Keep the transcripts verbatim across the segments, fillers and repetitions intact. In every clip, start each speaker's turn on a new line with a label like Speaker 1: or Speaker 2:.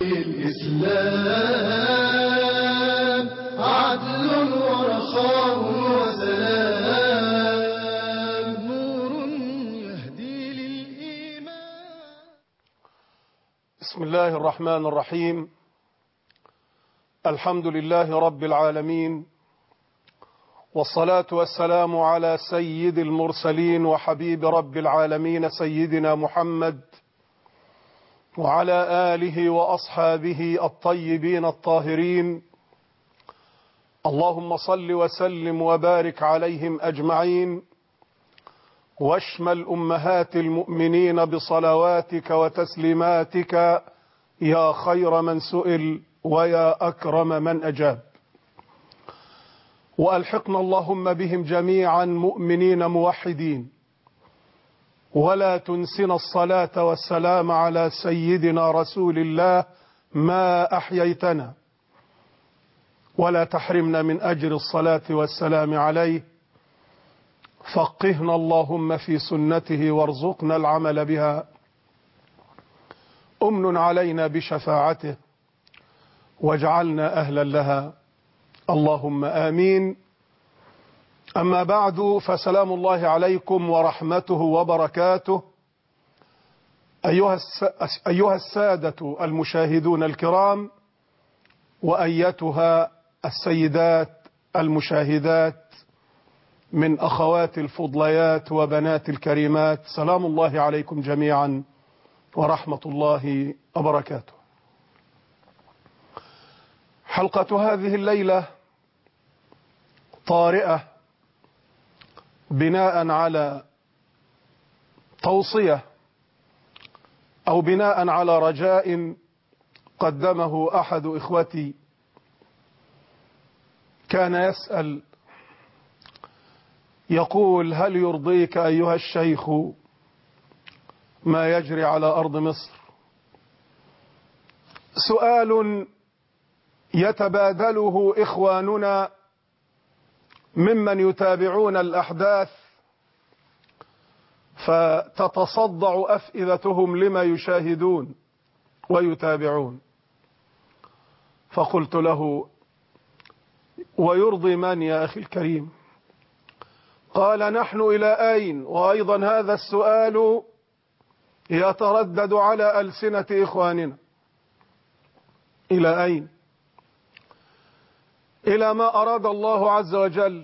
Speaker 1: الإسلام عدل ورخاء وسلام نور يهدي للإيمان.
Speaker 2: بسم الله الرحمن الرحيم. الحمد لله رب العالمين، والصلاة والسلام على سيد المرسلين وحبيب رب العالمين سيدنا محمد وعلى آله وأصحابه الطيبين الطاهرين. اللهم صل وسلم وبارك عليهم أجمعين، واشمل أمهات المؤمنين بصلواتك وتسليماتك يا خير من سئل ويا أكرم من أجاب. وألحقنا اللهم بهم جميعا مؤمنين موحدين، ولا تنسنا الصلاة والسلام على سيدنا رسول الله ما أحييتنا، ولا تحرمنا من أجر الصلاة والسلام عليه. فقهنا اللهم في سنته وارزقنا العمل بها. أمن علينا بشفاعته واجعلنا أهلا لها، اللهم آمين. أما بعد، فسلام الله عليكم ورحمته وبركاته أيها أيها السادة المشاهدون الكرام، وأيتها السيدات المشاهدات من أخوات الفضليات وبنات الكريمات، سلام الله عليكم جميعا ورحمة الله وبركاته. حلقة هذه الليلة طارئة بناء على توصية أو بناء على رجاء قدمه أحد إخوتي، كان يسأل يقول: هل يرضيك أيها الشيخ ما يجري على أرض مصر؟ سؤال يتبادله إخواننا ممن يتابعون الأحداث، فتتصدع أفئدتهم لما يشاهدون ويتابعون. فقلت له: ويرضي من يا أخي الكريم؟ قال: نحن إلى أين؟ وأيضا هذا السؤال يتردد على ألسنة إخواننا. إلى أين؟ إلى ما أراد الله عز وجل.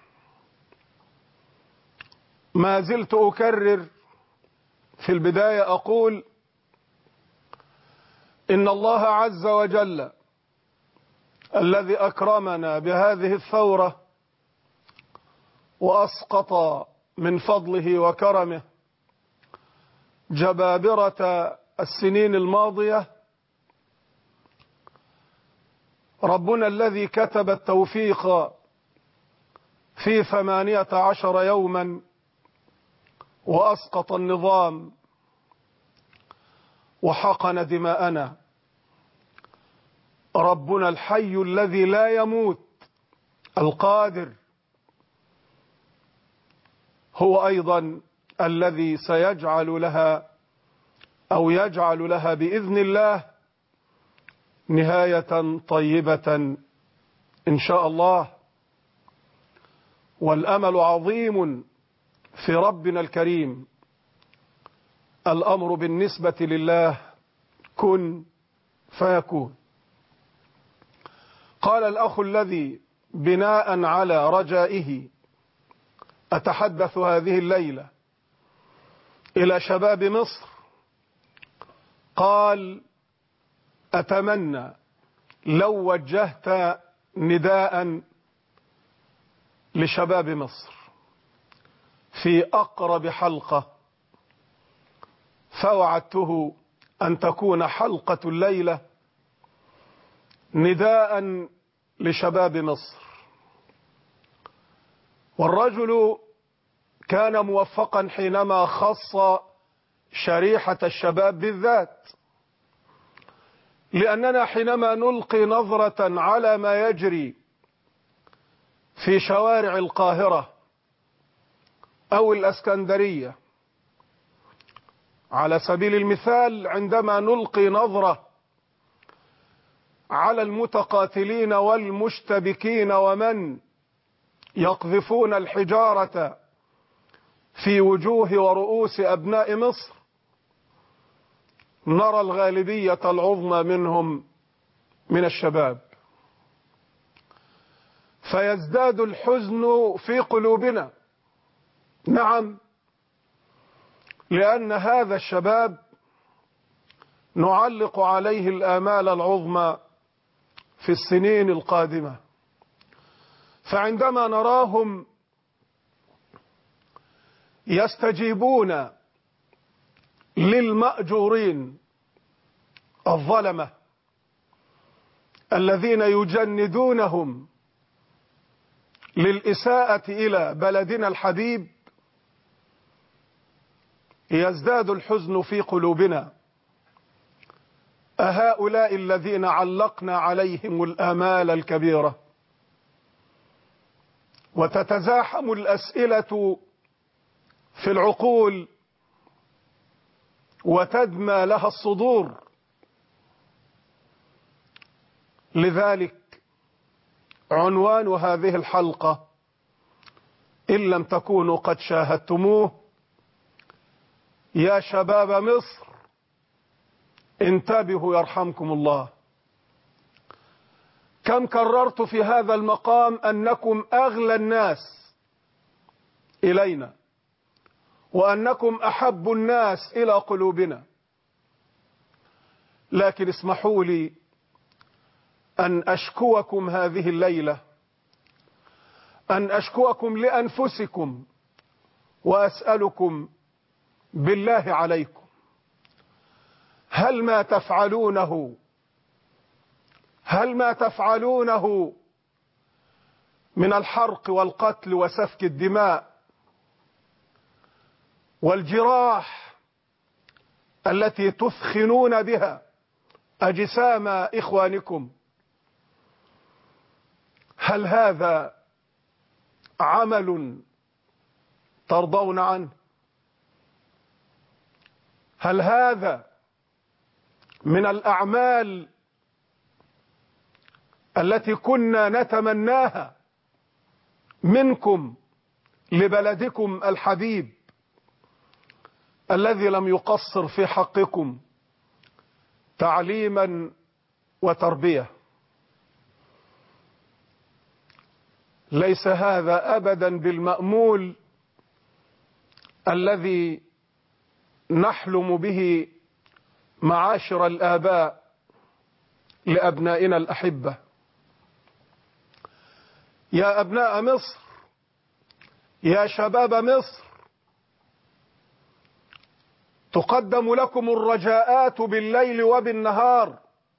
Speaker 2: ما زلت أكرر في البداية أقول: إن الله عز وجل الذي أكرمنا بهذه الثورة وأسقط من فضله وكرمه جبابرة السنين الماضية، ربنا الذي كتب التوفيق في ثمانية عشر يوما وأسقط النظام وحقن دماءنا، ربنا الحي الذي لا يموت القادر هو أيضا الذي سيجعل لها أو يجعل لها بإذن الله نهاية طيبة إن شاء الله. والأمل عظيم في ربنا الكريم. الأمر بالنسبة لله كن فيكون. قال الأخ الذي بناء على رجائه أتحدث هذه الليلة إلى شباب مصر، قال: أتمنى لو وجهت نداء لشباب مصر في أقرب حلقة، فوعدته أن تكون حلقة الليلة نداء لشباب مصر. والرجل كان موفقا حينما خص شريحة الشباب بالذات، لأننا حينما نلقي نظرة على ما يجري في شوارع القاهرة أو الأسكندرية على سبيل المثال، عندما نلقي نظرة على المتقاتلين والمشتبكين ومن يقذفون الحجارة في وجوه ورؤوس أبناء مصر، نرى الغالبية العظمى منهم من الشباب، فيزداد الحزن في قلوبنا. نعم، لأن هذا الشباب نعلق عليه الآمال العظمى في السنين القادمة، فعندما نراهم يستجيبون للمأجورين الظلمة الذين يجندونهم للإساءة إلى بلدنا الحبيب، يزداد الحزن في قلوبنا. أهؤلاء الذين علقنا عليهم الآمال الكبيرة؟ وتتزاحم الأسئلة في العقول وتدمى لها الصدور. لذلك عنوان هذه الحلقة إن لم تكونوا قد شاهدتموه: يا شباب مصر انتبهوا يرحمكم الله. كم كررت في هذا المقام أنكم أغلى الناس إلينا، وأنكم أحب الناس إلى قلوبنا، لكن اسمحوا لي أن أشكوكم هذه الليلة، أن أشكوكم لأنفسكم، وأسألكم بالله عليكم: هل ما تفعلونه هل ما تفعلونه من الحرق والقتل وسفك الدماء والجراح التي تثخنون بها أجسام إخوانكم، هل هذا عمل ترضون عنه؟ هل هذا من الأعمال التي كنا نتمناها منكم لبلدكم الحبيب الذي لم يقصر في حقكم تعليما وتربية؟ ليس هذا أبدا بالمأمول الذي نحلم به معاشر الآباء لأبنائنا الأحبة. يا أبناء مصر، يا شباب مصر، تقدم لكم الرجاءات بالليل وبالنهار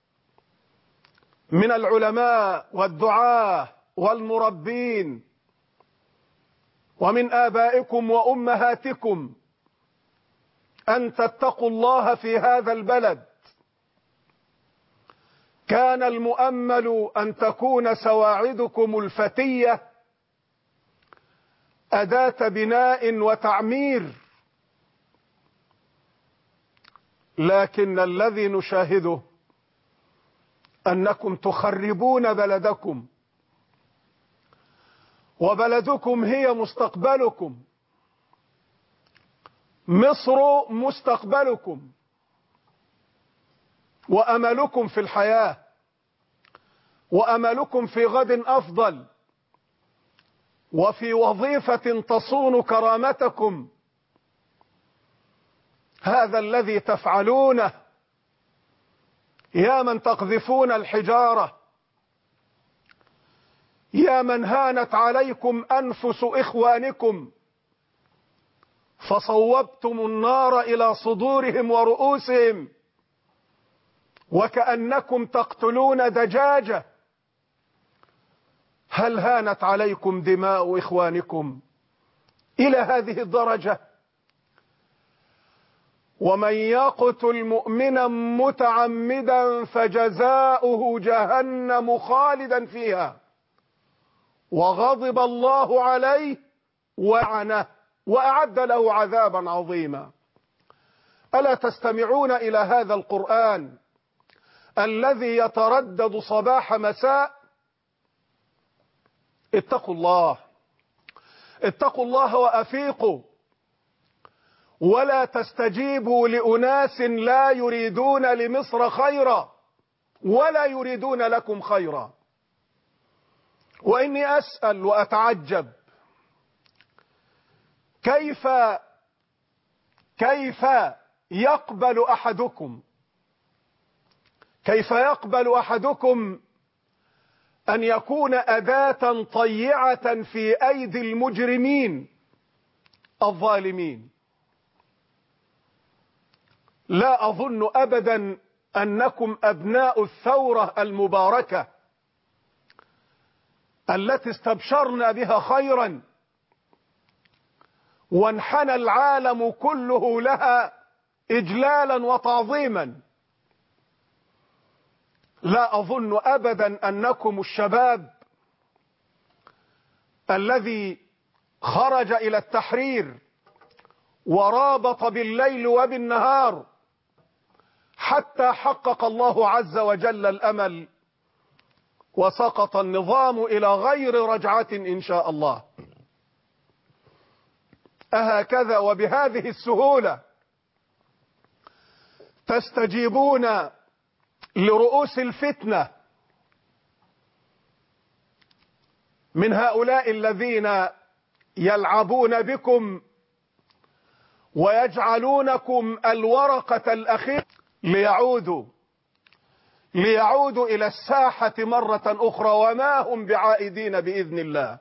Speaker 2: من العلماء والدعاة والمربين ومن آبائكم وأمهاتكم أن تتقوا الله في هذا البلد. كان المؤمل أن تكون سواعدكم الفتية أداة بناء وتعمير، لكن الذي نشاهده أنكم تخربون بلدكم، وبلدكم هي مستقبلكم. مصر مستقبلكم وأملكم في الحياة، وأملكم في غد أفضل، وفي وظيفة تصون كرامتكم. هذا الذي تفعلونه يا من تقذفون الحجارة، يا من هانت عليكم أنفس إخوانكم فصوبتم النار إلى صدورهم ورؤوسهم وكأنكم تقتلون دجاجة. هل هانت عليكم دماء إخوانكم إلى هذه الدرجة؟ ومن يقتل مؤمنا متعمدا فجزاؤه جهنم خالدا فيها وغضب الله عليه ولعنه وأعد له عذابا عظيما. ألا تستمعون إلى هذا القرآن الذي يتردد صباح مساء: اتقوا الله، اتقوا الله وأفيقوا، ولا تستجيبوا لأناس لا يريدون لمصر خيرا ولا يريدون لكم خيرا. وإني أسأل وأتعجب كيف كيف يقبل أحدكم كيف يقبل أحدكم أن يكون أداة طيعة في أيدي المجرمين الظالمين. لا أظن أبدا أنكم أبناء الثورة المباركة التي استبشرنا بها خيرا وانحنى العالم كله لها إجلالا وتعظيما. لا أظن أبدا أنكم الشباب الذي خرج إلى التحرير ورابط بالليل وبالنهار حتى حقق الله عز وجل الأمل وسقط النظام إلى غير رجعة إن شاء الله. أهكذا وبهذه السهولة تستجيبون لرؤوس الفتنة من هؤلاء الذين يلعبون بكم ويجعلونكم الورقة الأخيرة ليعودوا ليعودوا إلى الساحة مرة أخرى وما هم بعائدين بإذن الله.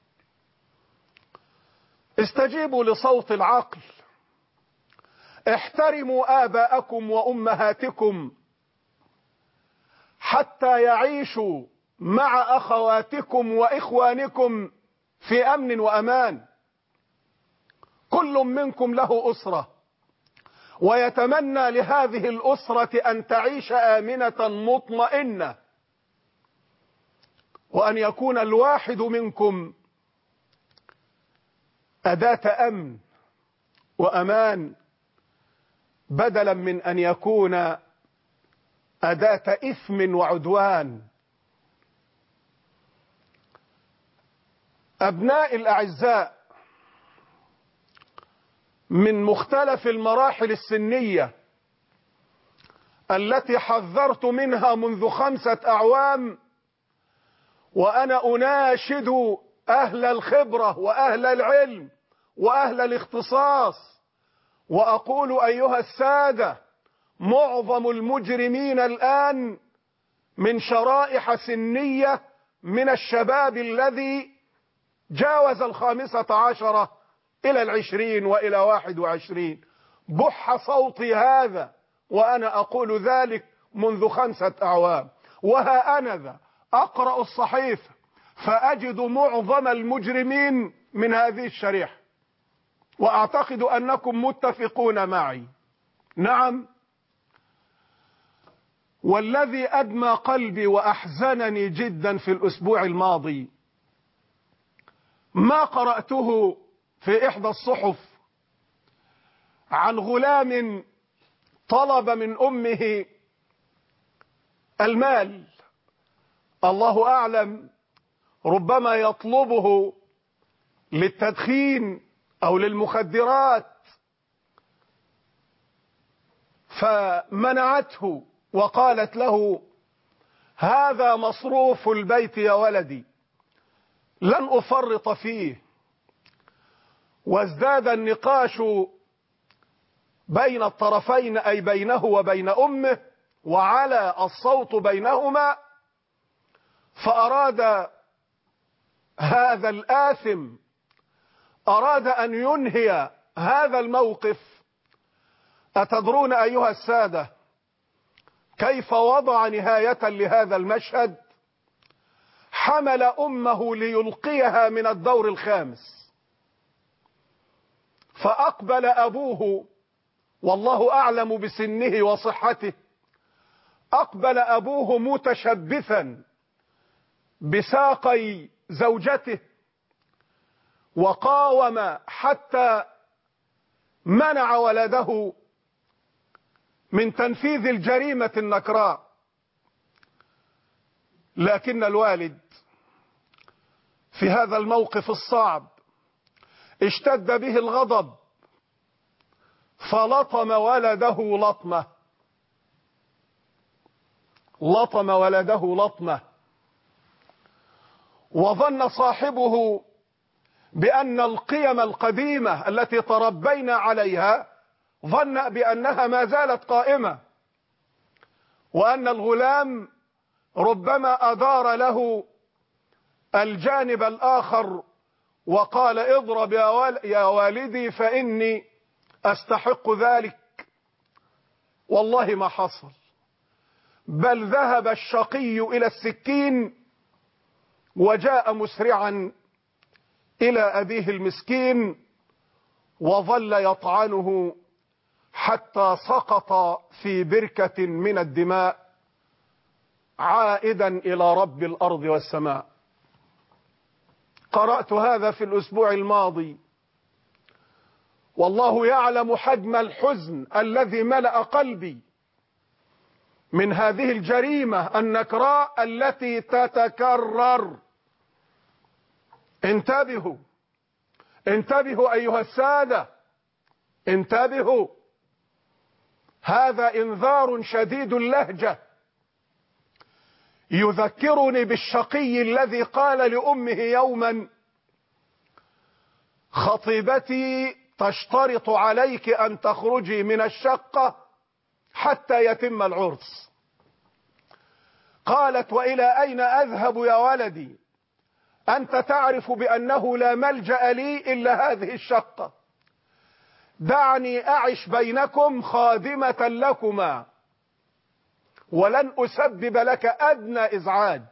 Speaker 2: استجيبوا لصوت العقل، احترموا آباءكم وأمهاتكم حتى يعيشوا مع أخواتكم وإخوانكم في أمن وأمان. كل منكم له أسرة ويتمنى لهذه الأسرة أن تعيش آمنة مطمئنة، وأن يكون الواحد منكم أداة أمن وأمان بدلا من أن يكون أداة إثم وعدوان. أبناء الأعزاء من مختلف المراحل السنية التي حذرت منها منذ خمسة أعوام، وأنا أناشد أهل الخبرة وأهل العلم وأهل الاختصاص وأقول أيها السادة: معظم المجرمين الآن من شرائح سنية من الشباب الذي جاوز الخامسة عشرة إلى العشرين وإلى واحد وعشرين. بح صوتي هذا وأنا أقول ذلك منذ خمسة أعوام، وها أنا ذا أقرأ الصحيفة فأجد معظم المجرمين من هذه الشريحة، وأعتقد أنكم متفقون معي. نعم، والذي أدمى قلبي وأحزنني جدا في الأسبوع الماضي ما قرأته في إحدى الصحف عن غلام طلب من أمه المال، الله أعلم ربما يطلبه للتدخين أو للمخدرات، فمنعته وقالت له: هذا مصروف البيت يا ولدي، لن أفرط فيه. وازداد النقاش بين الطرفين، أي بينه وبين أمه، وعلى الصوت بينهما، فأراد هذا الآثم أراد أن ينهي هذا الموقف. أتدرون أيها السادة كيف وضع نهاية لهذا المشهد؟ حمل أمه ليلقيها من الدور الخامس، فأقبل أبوه والله أعلم بسنه وصحته، أقبل أبوه متشبثا بساقي زوجته وقاوم حتى منع ولده من تنفيذ الجريمة النكراء. لكن الوالد في هذا الموقف الصعب اشتد به الغضب فلطم ولده لطمة لطم ولده لطمة وظن صاحبه بأن القيم القديمة التي تربينا عليها ظن بأنها ما زالت قائمة، وأن الغلام ربما أدار له الجانب الآخر وقال اضرب يا والدي فإني أستحق ذلك. والله ما حصل، بل ذهب الشقي إلى السكين وجاء مسرعا إلى أبيه المسكين وظل يطعنه حتى سقط في بركة من الدماء عائدا إلى رب الأرض والسماء. قرأت هذا في الأسبوع الماضي، والله يعلم حجم الحزن الذي ملأ قلبي من هذه الجريمة النكراء التي تتكرر. انتبهوا انتبهوا أيها السادة، انتبهوا، هذا إنذار شديد اللهجة يذكرني بالشقي الذي قال لأمه يوما خطيبتي تشترط عليك أن تخرجي من الشقة حتى يتم العرس. قالت وإلى أين أذهب يا ولدي؟ أنت تعرف بأنه لا ملجأ لي إلا هذه الشقة، دعني أعش بينكم خادمة لكما ولن أسبب لك أدنى إزعاج.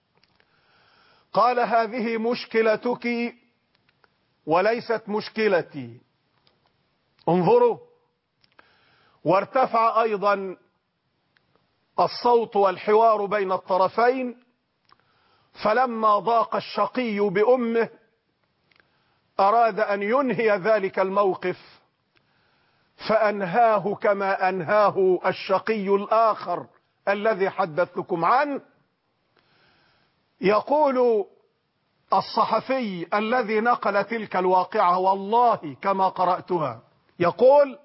Speaker 2: قال هذه مشكلتك وليست مشكلتي. انظروا، وارتفع أيضا الصوت والحوار بين الطرفين، فلما ضاق الشقي بأمه أراد أن ينهي ذلك الموقف فأنهاه كما أنهاه الشقي الآخر الذي حدثتكم عنه. يقول الصحفي الذي نقل تلك الواقعة والله كما قرأتها، يقول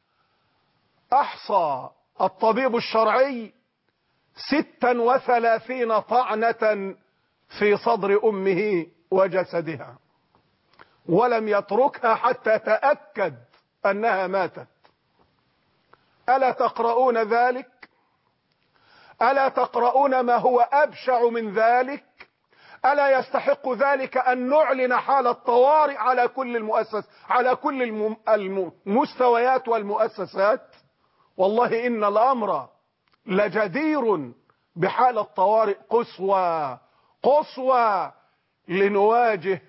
Speaker 2: أحصى الطبيب الشرعي ستا وثلاثين طعنة في صدر أمه وجسدها ولم يتركها حتى تأكد أنها ماتت. ألا تقرؤون ذلك؟ ألا تقرؤون ما هو أبشع من ذلك؟ ألا يستحق ذلك أن نعلن حالة طوارئ على كل المؤسس على كل المستويات والمؤسسات؟ والله إن الأمر لجدير بحالة طوارئ قصوى قصوى لنواجه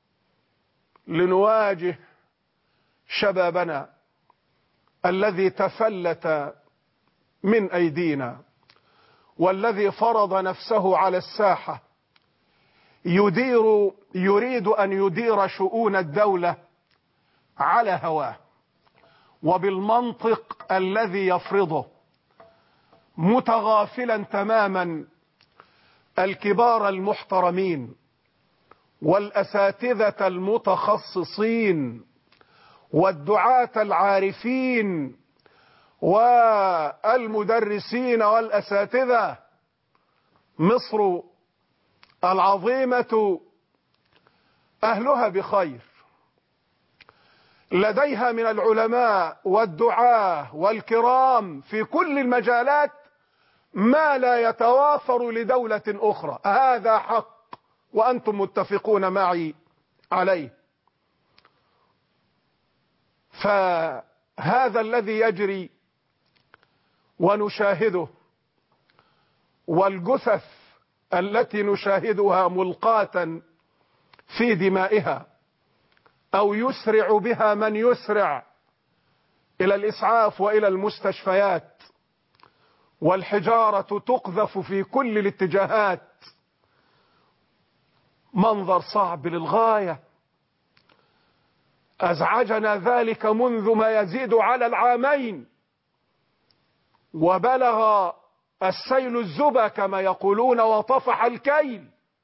Speaker 2: لنواجه شبابنا الذي تفلت من أيدينا والذي فرض نفسه على الساحة يدير يريد أن يدير شؤون الدولة على هواه وبالمنطق الذي يفرضه، متغافلا تماما الكبار المحترمين والأساتذة المتخصصين والدعاة العارفين والمدرسين والأساتذة. مصر العظيمة أهلها بخير، لديها من العلماء والدعاة والكرام في كل المجالات ما لا يتوافر لدولة أخرى، هذا حق وأنتم متفقون معي عليه. فهذا الذي يجري ونشاهده، والجثث التي نشاهدها ملقاة في دمائها أو يسرع بها من يسرع إلى الإسعاف وإلى المستشفيات، والحجارة تقذف في كل الاتجاهات، منظر صعب للغاية. أزعجنا ذلك منذ ما يزيد على العامين، وبلغ السيل الزبا كما يقولون وطفح الكيل.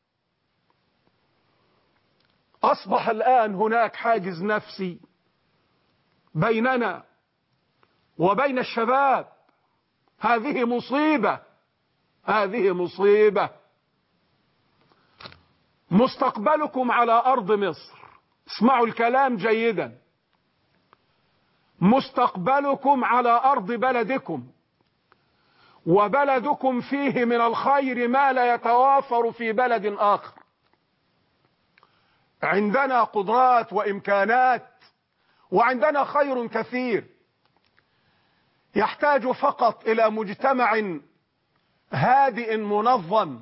Speaker 2: أصبح الآن هناك حاجز نفسي بيننا وبين الشباب. هذه مصيبة، هذه مصيبة. مستقبلكم على أرض مصر، اسمعوا الكلام جيدا، مستقبلكم على أرض بلدكم، وبلدكم فيه من الخير ما لا يتوافر في بلد آخر. عندنا قدرات وإمكانات، وعندنا خير كثير، يحتاج فقط إلى مجتمع هادئ منظم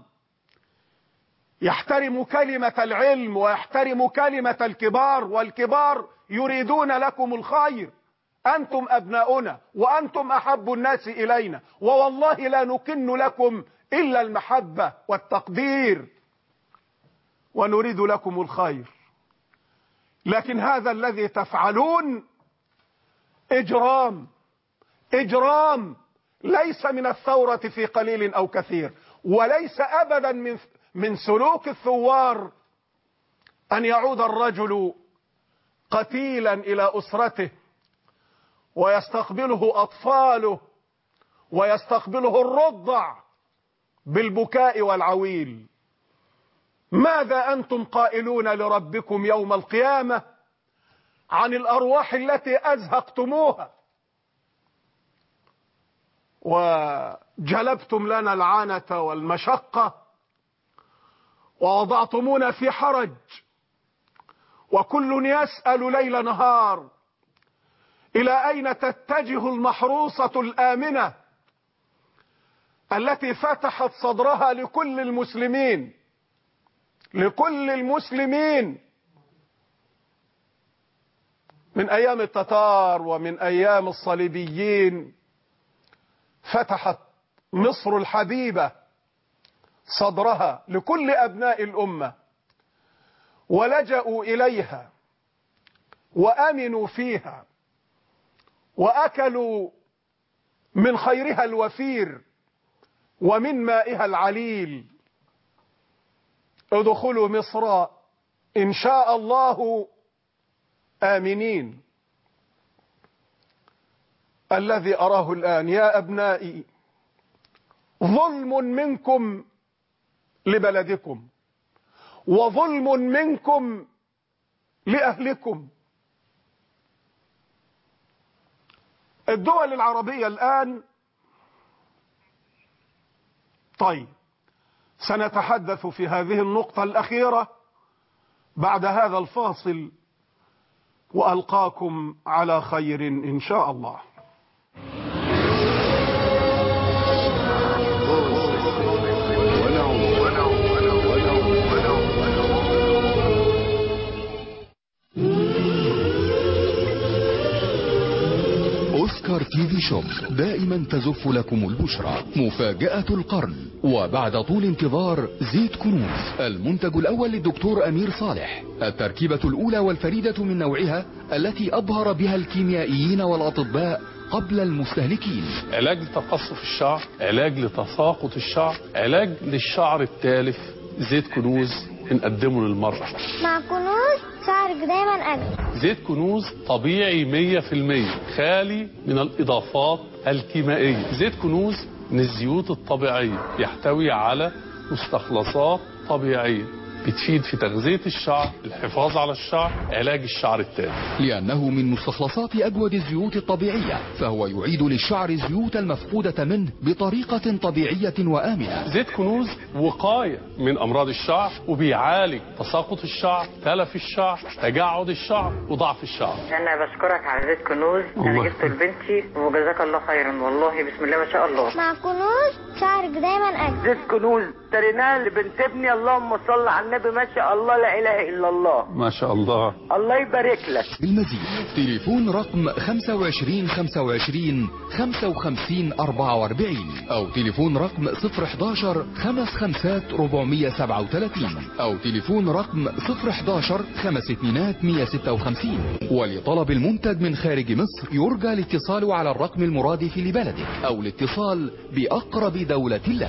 Speaker 2: يحترم كلمة العلم ويحترم كلمة الكبار، والكبار يريدون لكم الخير. أنتم أبناؤنا وأنتم أحب الناس إلينا، ووالله لا نكن لكم إلا المحبة والتقدير، ونريد لكم الخير. لكن هذا الذي تفعلون إجرام، إجرام ليس من الثورة في قليل أو كثير، وليس أبدا من من سلوك الثوار أن يعود الرجل قتيلا إلى أسرته ويستقبله أطفاله ويستقبله الرضع بالبكاء والعويل. ماذا أنتم قائلون لربكم يوم القيامة عن الأرواح التي أزهقتموها وجلبتم لنا العنة والمشقة ووضعتمونا في حرج، وكل يسأل ليل نهار إلى أين تتجه المحروسة الآمنة التي فتحت صدرها لكل المسلمين، لكل المسلمين من أيام التتار ومن أيام الصليبيين. فتحت مصر الحبيبة صدرها لكل أبناء الأمة، ولجأوا إليها وأمنوا فيها وأكلوا من خيرها الوفير ومن مائها العليل. ادخلوا مصر إن شاء الله آمنين. الذي أراه الآن يا أبنائي ظلم منكم لبلدكم، وظلم منكم لأهلكم. الدول العربية الآن، طيب سنتحدث في هذه النقطة الأخيرة بعد هذا الفاصل، وألقاكم على خير إن شاء الله.
Speaker 3: أوسكار تي في شوب دائما تزف لكم البشرى. مفاجأة القرن، وبعد طول انتظار زيت كنوز، المنتج الأول للدكتور أمير صالح، التركيبة الأولى والفريدة من نوعها التي أبهر بها الكيميائيين والأطباء قبل المستهلكين.
Speaker 4: علاج لتقصف الشعر، علاج لتساقط الشعر، علاج للشعر التالف. زيت كنوز بنقدمه للمرأة.
Speaker 5: مع كنوز شعرك دايما أجمل.
Speaker 4: زيت كنوز طبيعي مية في المية، خالي من الإضافات الكيميائية. زيت كنوز من الزيوت الطبيعية، يحتوي على مستخلصات طبيعية بتفيد في تغذية الشعر، الحفاظ على الشعر، علاج الشعر التالف.
Speaker 3: لأنه من مستخلصات أجود الزيوت الطبيعية، فهو يعيد للشعر الزيوت المفقودة منه بطريقة طبيعية وآمنة.
Speaker 4: زيت كنوز وقاية من أمراض الشعر، وبيعالج تساقط الشعر، تلف الشعر، تجعد الشعر، وضعف الشعر.
Speaker 6: أنا بشكرك على زيت كنوز، أنا جبته لبنتي وجزاك الله خيرا، والله بسم الله ما شاء الله.
Speaker 5: مع كنوز شعرك دايما أجمل.
Speaker 6: زيت كنوز اشتريناه لبنت ابني، اللهم صل على النبي، ما شاء الله لا اله الا الله،
Speaker 4: ما شاء الله،
Speaker 6: الله يبارك لك.
Speaker 3: بالمزيد تليفون رقم خمسة وعشرين خمسة وعشرين خمسة وخمسين أربعة وأربعين، او تليفون رقم صفر حداشر خمس خمسات ربعمية سبعة وثلاثين، او تليفون رقم صفر حداشر خمس اتنينات مية ستة وخمسين. ولطلب المنتج من خارج مصر يرجى الاتصال على الرقم المرادف لبلدك، او الاتصال بأقرب بدولة الله.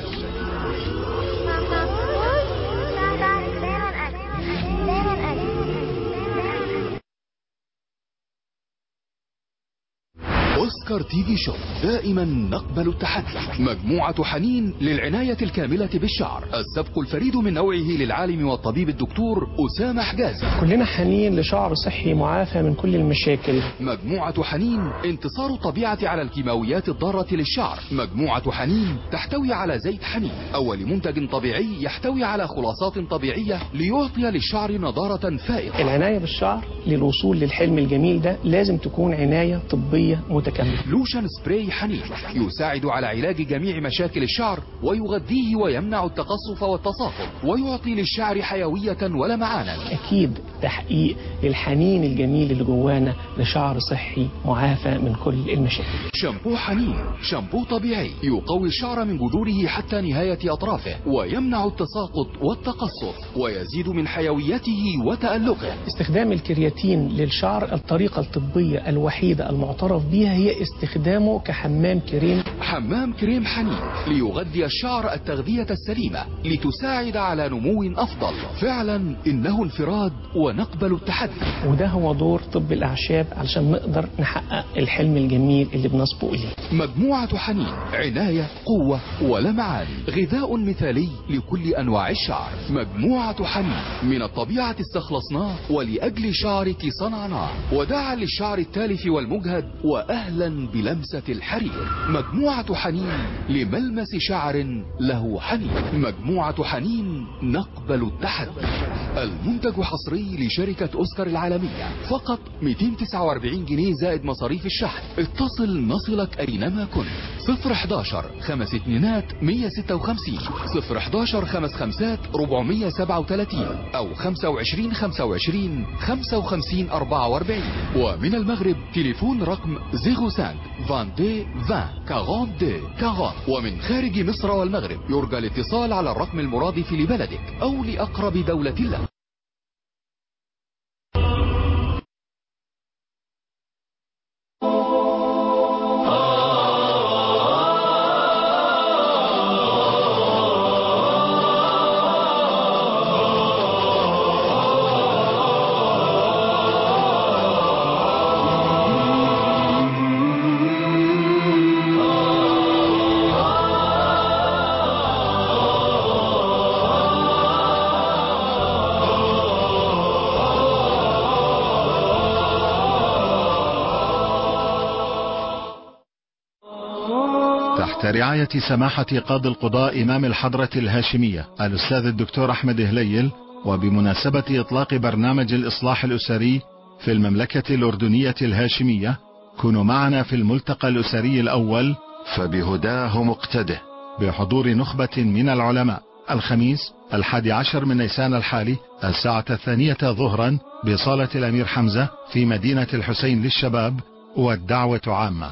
Speaker 3: أوسكار تي في شوب دائما نقبل التحدي. مجموعة حنين للعناية الكاملة بالشعر، السبق الفريد من نوعه للعالم والطبيب الدكتور أسامة حجازي.
Speaker 7: كلنا حنين لشعر صحي معافى من كل المشاكل.
Speaker 3: مجموعة حنين انتصار الطبيعة على الكيماويات الضارة للشعر. مجموعة حنين تحتوي على زيت حنين، أول منتج طبيعي يحتوي على خلاصات طبيعية ليعطي للشعر نضارة فائقة.
Speaker 7: العناية بالشعر للوصول للحلم الجميل ده لازم تكون عناية طبية متكاملة.
Speaker 3: لوشن سبراي حنين يساعد على علاج جميع مشاكل الشعر ويغذيه ويمنع التقصف والتصاقم ويعطي للشعر حيوية ولمعانا.
Speaker 7: أكيد تحقيق الحنين الجميل اللي جوانا لشعر صحي معافى من كل المشاكل.
Speaker 3: شامبو حنين شامبو طبيعي يقوي الشعر من جذوره حتى نهاية أطرافه ويمنع التساقط والتقصف ويزيد من حيويته وتألقه.
Speaker 7: استخدام الكرياتين للشعر الطريقة الطبية الوحيدة المعترف بها هي استخدامه كحمام كريم.
Speaker 3: حمام كريم حنين ليغذي الشعر التغذية السليمة لتساعد على نمو أفضل. فعلا إنه انفراد ونقبل التحدي،
Speaker 7: وده هو دور طب الأعشاب علشان نقدر نحقق الحلم الجميل اللي بنسبق إليه.
Speaker 3: مجموعة حنين عناية قوة ولمعان، غذاء مثالي لكل أنواع الشعر. مجموعة حنين من الطبيعة استخلصناه ولأجل شعرك صنعناه، وداعا للشعر التالف والمجهد وأهلا بلمسة الحرير. مجموعة حنين لملمس شعر له حنين. مجموعة حنين نقبل التحدي. المنتج حصري لشركة أوسكار العالمية، فقط مئتين وتسعة وأربعين جنيه زائد مصاريف الشحن. اتصل نصلك أينما كنت. صفر حداشر خمس اتنينات مية ستة وخمسين، صفر حداشر خمس خمسات ربعمية سبعة وتلاتين، أو خمسة وعشرين خمسة وعشرين خمسة وخمسين أربعة وأربعين. ومن المغرب تليفون رقم صفر خمسة اثنين اثنين عشرين أربعين أربعين. ومن خارج مصر والمغرب يرجى الاتصال على الرقم المرادف لبلدك أو لأقرب دولة لك.
Speaker 8: تحت رعاية سماحة قاضي القضاء إمام الحضرة الهاشمية الأستاذ الدكتور أحمد هليل، وبمناسبة إطلاق برنامج الإصلاح الأسري في المملكة الأردنية الهاشمية، كونوا معنا في الملتقى الأسري الأول فبهداه مقتده، بحضور نخبة من العلماء، الخميس الحادي عشر من نيسان الحالي الساعة الثانية ظهرا بصالة الأمير حمزة في مدينة الحسين للشباب، والدعوة عامة.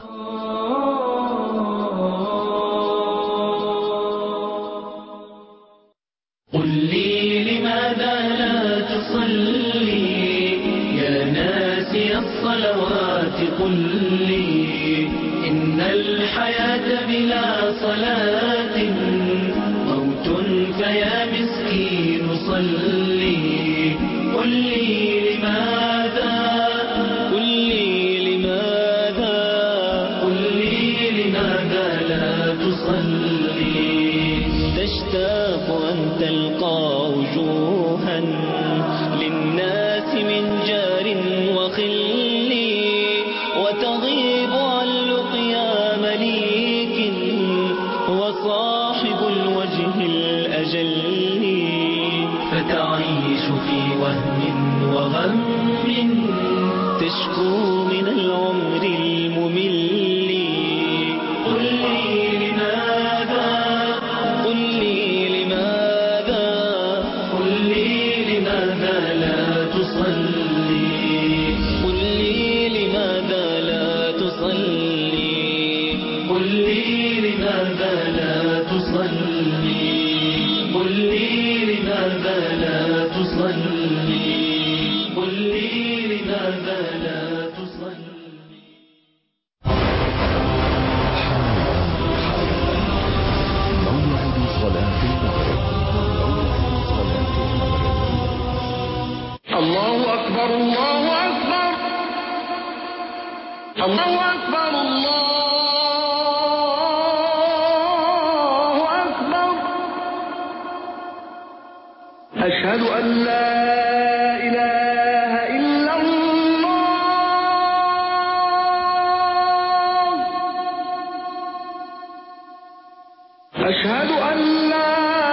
Speaker 9: قل لي لماذا لا تصلي يا ناسي الصلوات؟ قل لي إن الحياة بلا صلاة موت، فيا مسكين صلي. قل لي لماذا، قل لي لماذا، قل لي لماذا لا تصلي؟ تشتاق أن تلقى وجوها للناس من جار وخل، وتغيب عن لقيا مليك وصاحب الوجه الأجل، فتعيش في وهم وغم تشكو من العمر الممل. قل لي لماذا، قل لي لماذا، قل لي لماذا لا تصلي؟ قل لي لماذا لا تصلي؟ قل لي لماذا لا تصلي؟ قل لي لماذا لا تصلي؟ قل لي لماذا لا تصلي؟ الله أكبر الله أكبر أشهد أن لا إله إلا الله أشهد أن لا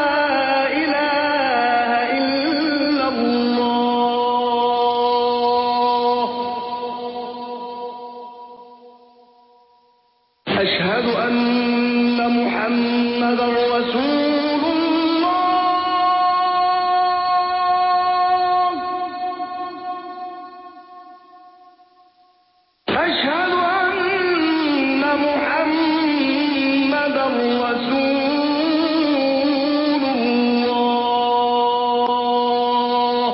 Speaker 9: إله إلا الله أشهد أن محمدا رسول الله أشهد أن محمدا رسول الله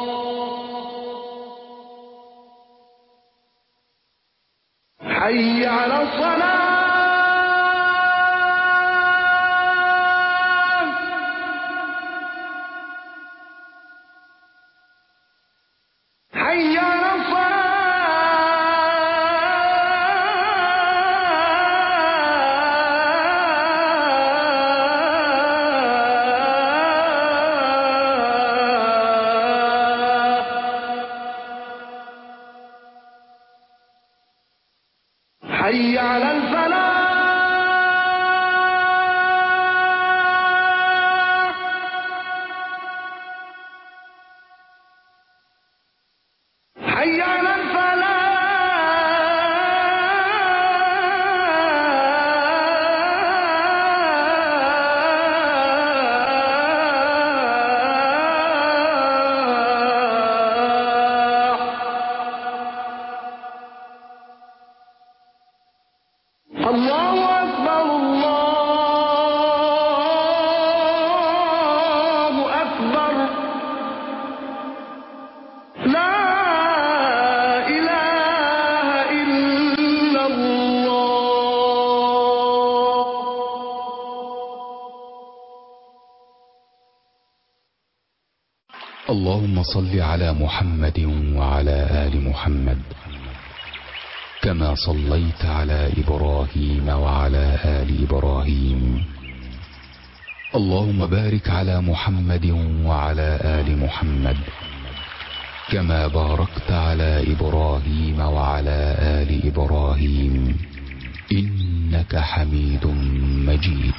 Speaker 9: حي على الصلاة حي على الصلاة حي على الفلاح حي على الفلاح الله أكبر الله أكبر لا إله إلا الله
Speaker 3: اللهم صل على محمد وعلى آل محمد كما صليت على إبراهيم وعلى آل إبراهيم اللهم بارك على محمد وعلى آل محمد كما باركت على إبراهيم وعلى آل إبراهيم إنك حميد مجيد.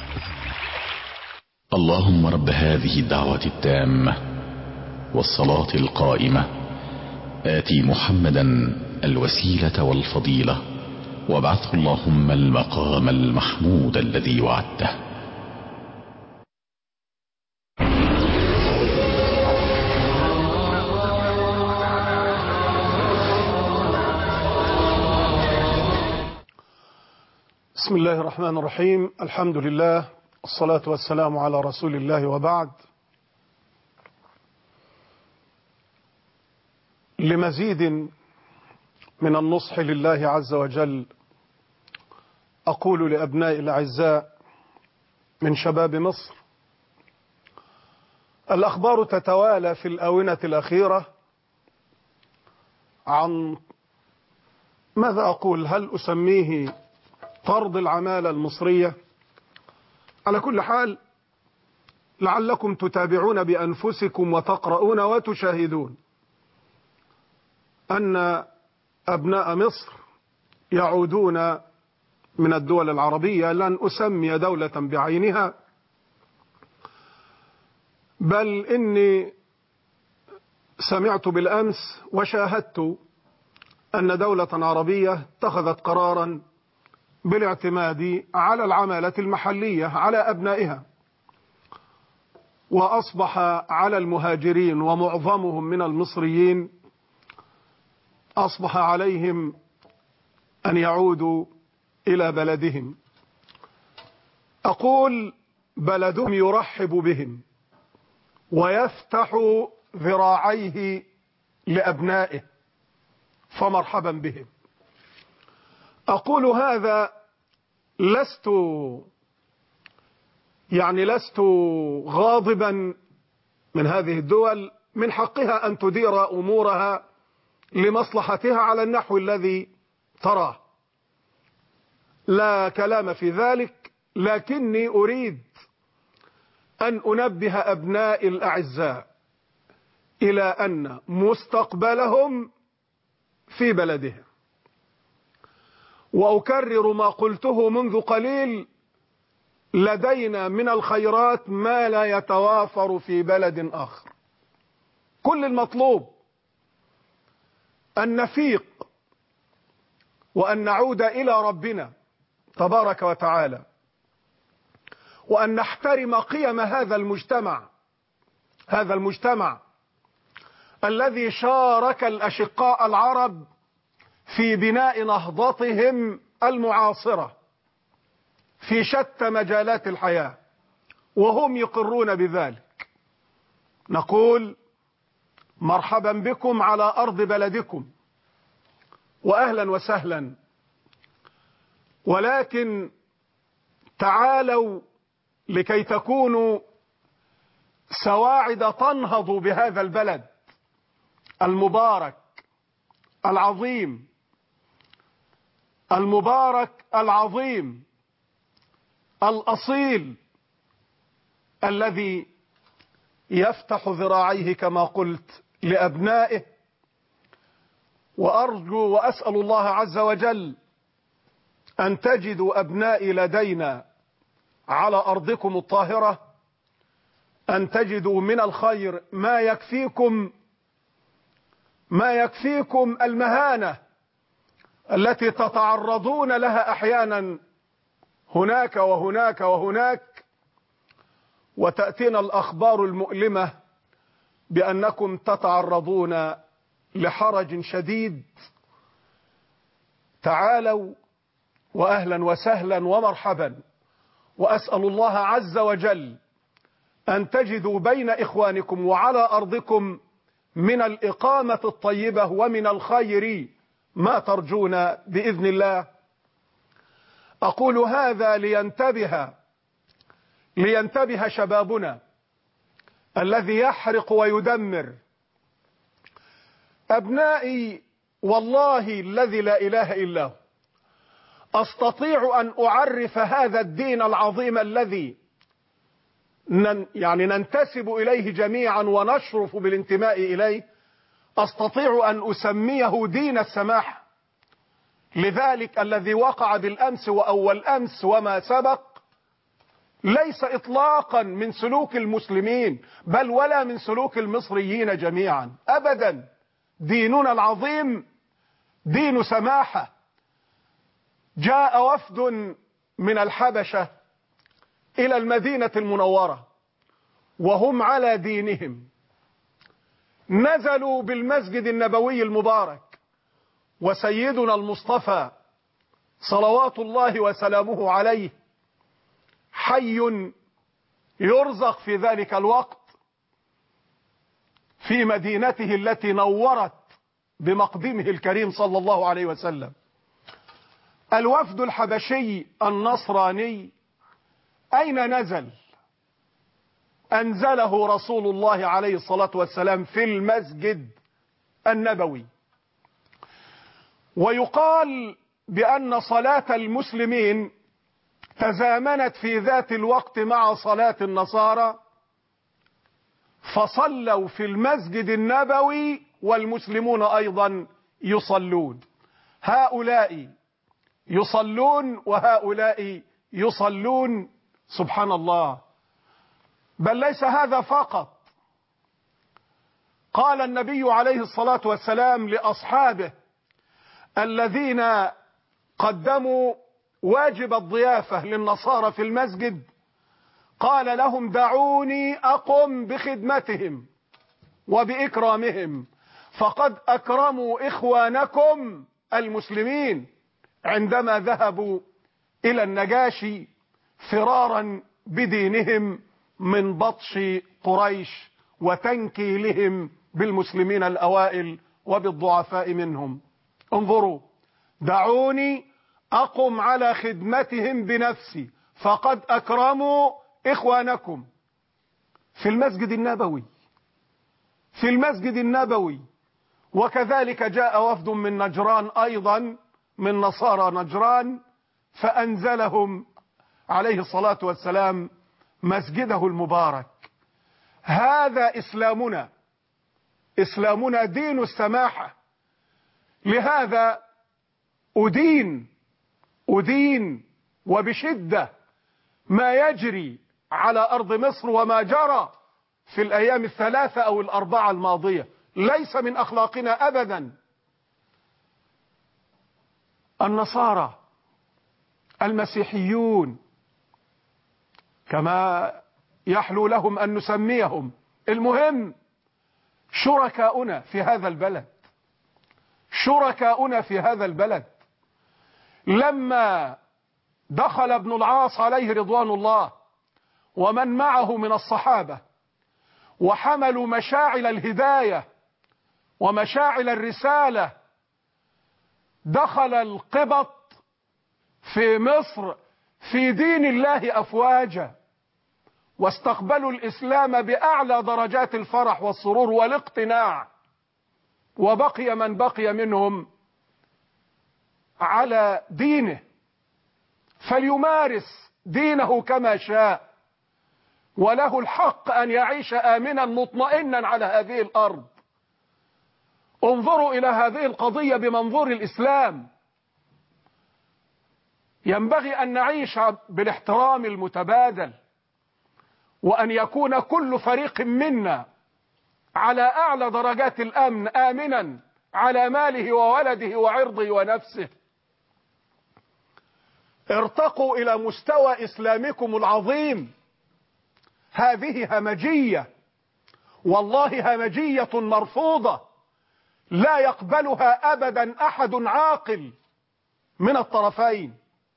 Speaker 10: اللهم رب هذه الدعوة التامة والصلاة القائمة آتي محمدا الوسيلة والفضيلة وابعثه اللهم المقام المحمود الذي وعدته.
Speaker 2: بسم الله الرحمن الرحيم. الحمد لله والصلاة والسلام على رسول الله، وبعد. لمزيد من النصح لله عز وجل أقول لأبنائي الأعزاء من شباب مصر: الأخبار تتوالى في الآونة الأخيرة عن ماذا أقول، هل أسميه طرد العمالة المصرية؟ على كل حال، لعلكم تتابعون بأنفسكم وتقرؤون وتشاهدون أن أبناء مصر يعودون من الدول العربية، لن أسمي دولة بعينها، بل إني سمعت بالأمس وشاهدت أن دولة عربية اتخذت قرارا بالاعتماد على العمالة المحلية على أبنائها، وأصبح على المهاجرين ومعظمهم من المصريين أصبح عليهم أن يعودوا إلى بلدهم. أقول بلدهم يرحب بهم ويفتح ذراعيه لأبنائه، فمرحبا بهم. أقول هذا لست يعني لست غاضبا من هذه الدول، من حقها أن تدير أمورها لمصلحتها على النحو الذي تراه، لا كلام في ذلك، لكني أريد أن أنبه أبنائي الأعزاء إلى أن مستقبلهم في بلدهم. وأكرر ما قلته منذ قليل: لدينا من الخيرات ما لا يتوافر في بلد آخر. كل المطلوب أن نفيق وأن نعود إلى ربنا تبارك وتعالى، وأن نحترم قيم هذا المجتمع، هذا المجتمع الذي شارك الأشقاء العرب في بناء نهضتهم المعاصرة في شتى مجالات الحياة، وهم يقرون بذلك. نقول مرحبا بكم على أرض بلدكم وأهلا وسهلا، ولكن تعالوا لكي تكونوا سواعد تنهض بهذا البلد المبارك العظيم، المبارك العظيم الأصيل، الذي يفتح ذراعيه كما قلت لأبنائه. وأرجو وأسأل الله عز وجل أن تجدوا أبنائي لدينا على أرضكم الطاهرة، أن تجدوا من الخير ما يكفيكم ما يكفيكم المهانة التي تتعرضون لها أحيانا هناك وهناك وهناك، وتأتينا الأخبار المؤلمة بأنكم تتعرضون لحرج شديد. تعالوا وأهلا وسهلا ومرحبا، وأسأل الله عز وجل أن تجدوا بين إخوانكم وعلى أرضكم من الإقامة الطيبة ومن الخير ما ترجون بإذن الله. أقول هذا لينتبه لينتبه شبابنا الذي يحرق ويدمر. أبنائي والله الذي لا إله إلا هو، أستطيع أن أعرف هذا الدين العظيم الذي يعني ننتسب إليه جميعا ونشرف بالانتماء إليه، أستطيع أن أسميه دين السماحة. لذلك الذي وقع بالأمس وأول أمس وما سبق ليس إطلاقا من سلوك المسلمين، بل ولا من سلوك المصريين جميعا أبدا. ديننا العظيم دين سماحة. جاء وفد من الحبشة إلى المدينة المنورة وهم على دينهم، نزلوا بالمسجد النبوي المبارك، وسيدنا المصطفى صلوات الله وسلامه عليه حي يرزق في ذلك الوقت في مدينته التي نورت بمقدمه الكريم صلى الله عليه وسلم. الوفد الحبشي النصراني أين نزل؟ أنزله رسول الله عليه الصلاة والسلام في المسجد النبوي. ويقال بأن صلاة المسلمين تزامنت في ذات الوقت مع صلاة النصارى، فصلوا في المسجد النبوي والمسلمون أيضا يصلون. هؤلاء يصلون وهؤلاء يصلون، سبحان الله. بل ليس هذا فقط، قال النبي عليه الصلاة والسلام لأصحابه الذين قدموا واجب الضيافة للنصارى في المسجد، قال لهم دعوني أقم بخدمتهم وبإكرامهم، فقد أكرموا إخوانكم المسلمين عندما ذهبوا إلى النجاشي فرارا بدينهم من بطش قريش وتنكيلهم بالمسلمين الأوائل وبالضعفاء منهم. انظروا، دعوني أقم على خدمتهم بنفسي فقد أكرموا إخوانكم في المسجد النبوي في المسجد النبوي. وكذلك جاء وفد من نجران أيضا، من نصارى نجران، فأنزلهم عليه الصلاة والسلام مسجده المبارك. هذا إسلامنا، إسلامنا دين السماحة. لهذا أدين أدين وبشدة ما يجري على أرض مصر وما جرى في الأيام الثلاثة أو الأربعة الماضية، ليس من أخلاقنا أبدا. النصارى المسيحيون كما يحلو لهم أن نسميهم، المهم شركاؤنا في هذا البلد، شركاؤنا في هذا البلد. لما دخل ابن العاص عليه رضوان الله ومن معه من الصحابة وحملوا مشاعل الهداية ومشاعل الرسالة، دخل القبط في مصر في دين الله أفواجا، واستقبلوا الإسلام بأعلى درجات الفرح والسرور والاقتناع، وبقي من بقي منهم على دينه، فليمارس دينه كما شاء، وله الحق أن يعيش آمنا مطمئنا على هذه الأرض. انظروا إلى هذه القضية بمنظور الإسلام. ينبغي أن نعيش بالاحترام المتبادل، وأن يكون كل فريق منا على أعلى درجات الأمن آمنا على ماله وولده وعرضه ونفسه. ارتقوا إلى مستوى إسلامكم العظيم. هذه همجية، والله همجية مرفوضة لا يقبلها أبدا أحد عاقل من الطرفين.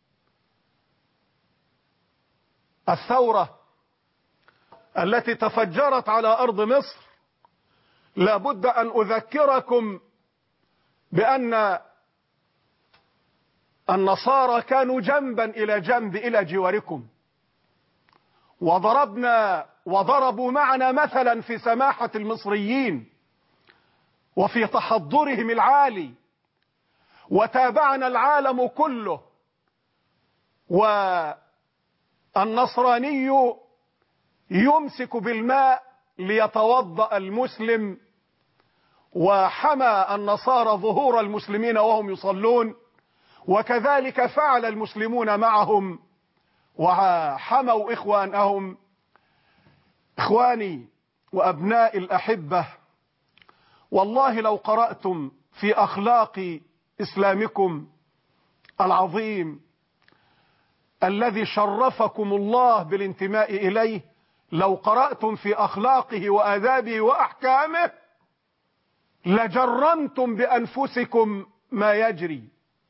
Speaker 2: الثورة التي تفجرت على أرض مصر، لابد أن أذكركم بأن النصارى كانوا جنبا إلى جنب إلى جواركم، وضربنا وضربوا معنا مثلا في سماحة المصريين وفي تحضرهم العالي، وتابعنا العالم كله. والنصراني يمسك بالماء ليتوضأ المسلم، وحمى النصارى ظهور المسلمين وهم يصلون، وكذلك فعل المسلمون معهم وحموا إخوانهم. إخواني وأبناء الأحبة، والله لو قرأتم في أخلاق إسلامكم العظيم الذي شرفكم الله بالانتماء إليه، لو قرأتم في أخلاقه وآدابه وأحكامه لجرمتم بأنفسكم ما يجري.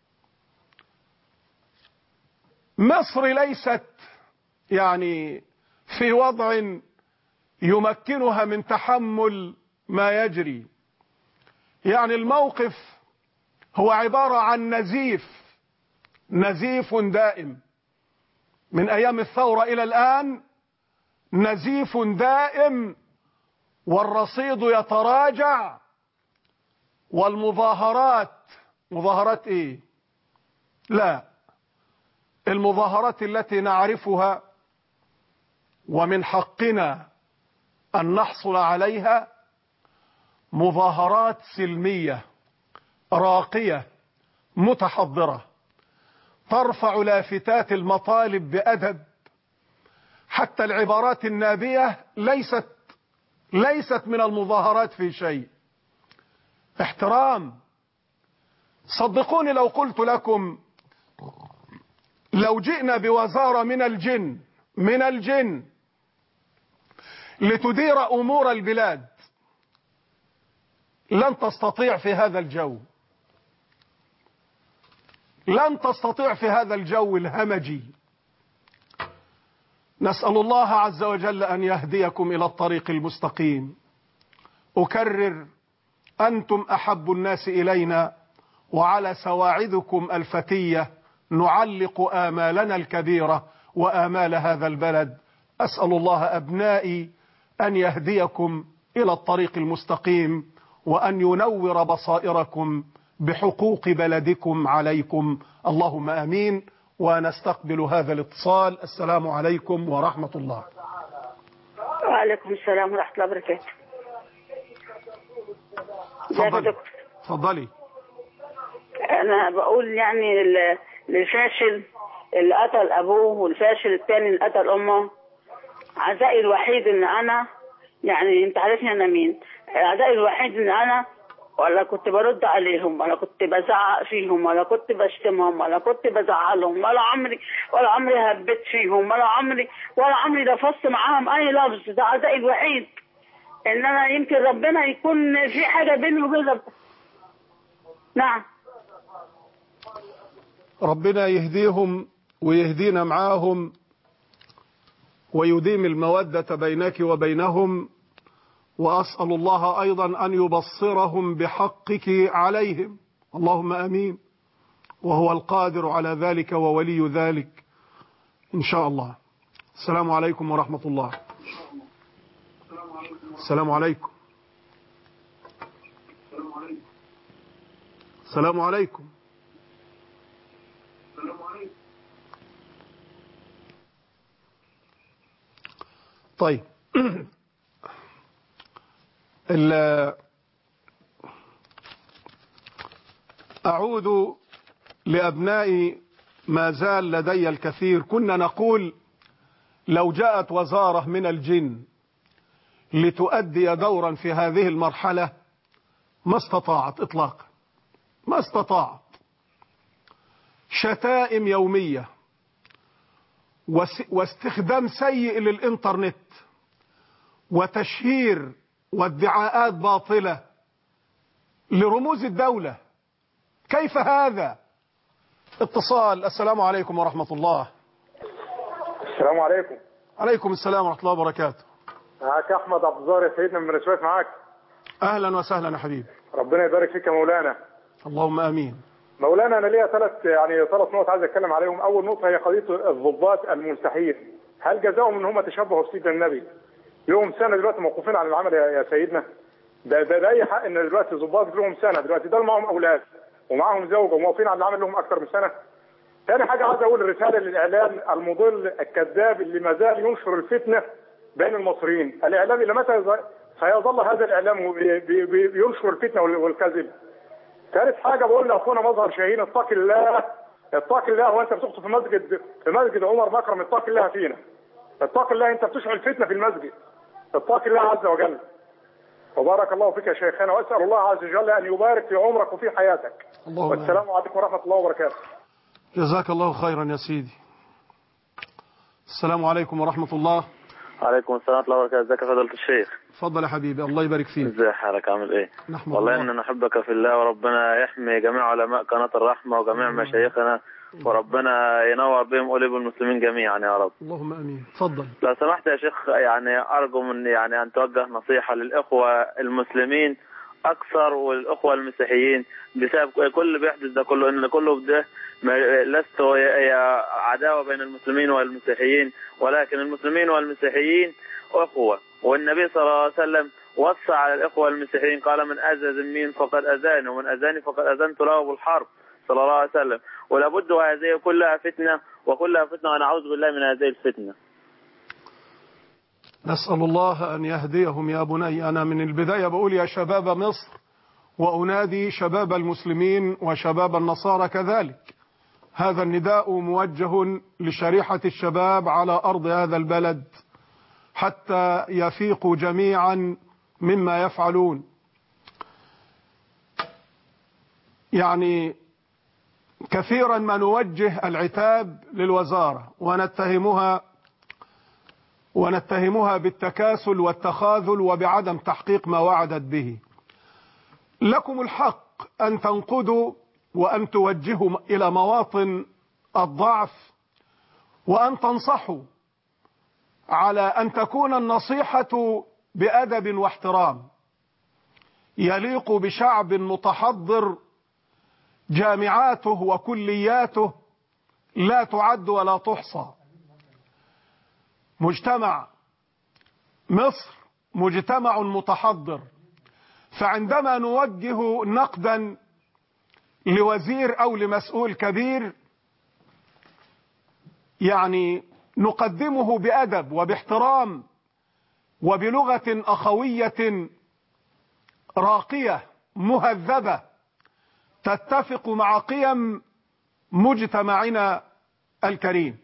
Speaker 2: مصر ليست يعني في وضع يمكنها من تحمل ما يجري. يعني الموقف هو عبارة عن نزيف، نزيف دائم من أيام الثورة إلى الآن، نزيف دائم، والرصيد يتراجع، والمظاهرات، مظاهرات إيه؟ لا، المظاهرات التي نعرفها ومن حقنا أن نحصل عليها مظاهرات سلمية راقية متحضرة، ترفع لافتات المطالب بأدب، حتى العبارات النابية ليست ليست من المظاهرات في شيء. احترام. صدقوني لو قلت لكم لو جئنا بوزارة من الجن من الجن لتدير أمور البلاد لن تستطيع في هذا الجو، لن تستطيع في هذا الجو الهمجي. نسأل الله عز وجل أن يهديكم إلى الطريق المستقيم. أكرر، أنتم أحب الناس إلينا، وعلى سواعدكم الفتية نعلق آمالنا الكبيرة وآمال هذا البلد. أسأل الله أبنائي أن يهديكم إلى الطريق المستقيم، وأن ينور بصائركم بحقوق بلدكم عليكم. اللهم آمين. ونستقبل هذا الاتصال. السلام عليكم ورحمة الله.
Speaker 11: وعليكم السلام ورحمة الله وبركاته.
Speaker 2: تفضلي تفضلي.
Speaker 11: أنا بقول يعني للفاشل اللي قتل أبوه والفاشل الثاني اللي قتل أمه، عزائي الوحيد إن أنا يعني أنت عارفني أنا مين، عزائي الوحيد إن أنا ولا كنت برد عليهم ولا كنت بزعق فيهم ولا كنت بشتمهم ولا كنت بزعلهم ولا عمري ولا عمري هبت فيهم ولا عمري ولا عمري لفظت معاهم أي لفظ. ده عزائي الوحيد إن أنا يمكن ربنا يكون في حاجة بيني وبين. نعم.
Speaker 2: ربنا يهديهم ويهدينا معاهم ويديم المودة بينك وبينهم، وأسأل الله أيضا أن يبصرهم بحقك عليهم، اللهم أمين، وهو القادر على ذلك وولي ذلك إن شاء الله. السلام عليكم ورحمة الله. السلام عليكم. السلام عليكم. طيب أعود لأبنائي، ما زال لدي الكثير. كنا نقول لو جاءت وزارة من الجن لتؤدي دورا في هذه المرحلة ما استطاعت إطلاقا، ما استطاعت. شتائم يومية واستخدام سيء للإنترنت وتشهير وادعاءات باطلة لرموز الدولة. كيف هذا؟ اتصال. السلام عليكم ورحمة الله.
Speaker 12: السلام عليكم.
Speaker 2: عليكم السلام ورحمة الله وبركاته.
Speaker 12: معاك أحمد عبد الظاهر يا سيدنا من رشوات معاك.
Speaker 2: أهلا وسهلا يا حبيبي.
Speaker 12: ربنا يبارك فيك يا مولانا.
Speaker 2: اللهم آمين.
Speaker 12: مولانا أنا ليا ثلاث يعني ثلاث نقط عايز أتكلم عليهم. أول نقطة هي قضية الضباط الملتحين، هل جزاهم إن هم تشبهوا بسيدنا النبي؟ لهم سنة دلوقتي موقوفين عن العمل يا سيدنا. ده ده, ده أي حق إن دلوقتي ضباط لهم سنة دلوقتي، ده معهم أولاد ومعهم زوجة وموقوفين عن العمل لهم أكثر من سنة. ثاني حاجة عايز أقول رسالة للإعلام المضل الكذاب اللي ما زال ينشر الفتنة بين المصريين. الإعلام إلى متى سيظل هذا الإعلام بينشر الفتنة والكذب؟ ثالث حاجة بقول لأخونا مظهر شاهين، اتق الله اتق الله، وأنت بتخطب في مسجد في مسجد عمر مكرم، اتق الله فينا، اتق الله، أنت بتشعل فتنة في المسجد، اتق الله عز وجل. وبارك الله فيك يا شيخنا، وأسأل الله عز وجل أن يبارك في عمرك وفي حياتك. والسلام عليكم ورحمة الله وبركاته.
Speaker 2: جزاك الله خيرا يا سيدي. السلام عليكم ورحمة الله.
Speaker 13: عليكم السلام ورحمة الله وبركاته. ازيك يا فضيلة الشيخ؟
Speaker 2: اتفضل يا حبيبي، الله يبارك فيك.
Speaker 13: ازي حالك، عامل ايه؟
Speaker 2: نحمد
Speaker 13: والله
Speaker 2: الله.
Speaker 13: ان نحبك في الله، وربنا يحمي جميع علماء قناة الرحمة وجميع مشايخنا، وربنا ينور بهم قلوب المسلمين جميعا يا رب.
Speaker 2: اللهم امين. اتفضل.
Speaker 13: لو سمحت يا شيخ، يعني ارجو من يعني ان توجه نصيحة للاخوة المسلمين اكثر والاخوة المسيحيين بسبب كل اللي بيحدث ده كله، ان كله ده لست هي عداوة بين المسلمين والمسيحيين، ولكن المسلمين والمسيحيين اخوة، والنبي صلى الله عليه وسلم وصى على الاخوة المسيحيين، قال من اذى ذمين فقد اذاني ومن اذاني فقد اذنت له بالحرب صلى الله عليه وسلم. ولابد هذه كلها فتنة وكلها فتنة، ونعوذ بالله من هذه الفتنة.
Speaker 2: نسأل الله أن يهديهم يا بني. أنا من البداية بقول يا شباب مصر، وأنادي شباب المسلمين وشباب النصارى كذلك. هذا النداء موجه لشريحة الشباب على أرض هذا البلد حتى يفيقوا جميعا مما يفعلون. يعني كثيرا ما نوجه العتاب للوزارة ونتهمها ونتهمها بالتكاسل والتخاذل وبعدم تحقيق ما وعدت به. لكم الحق أن تنقدوا وأن توجهوا إلى مواطن الضعف وأن تنصحوا، على أن تكون النصيحة بأدب واحترام يليق بشعب متحضر جامعاته وكلياته لا تعد ولا تحصى. مجتمع مصر مجتمع متحضر، فعندما نوجه نقدا لوزير أو لمسؤول كبير يعني نقدمه بأدب وباحترام وبلغة أخوية راقية مهذبة تتفق مع قيم مجتمعنا الكريم.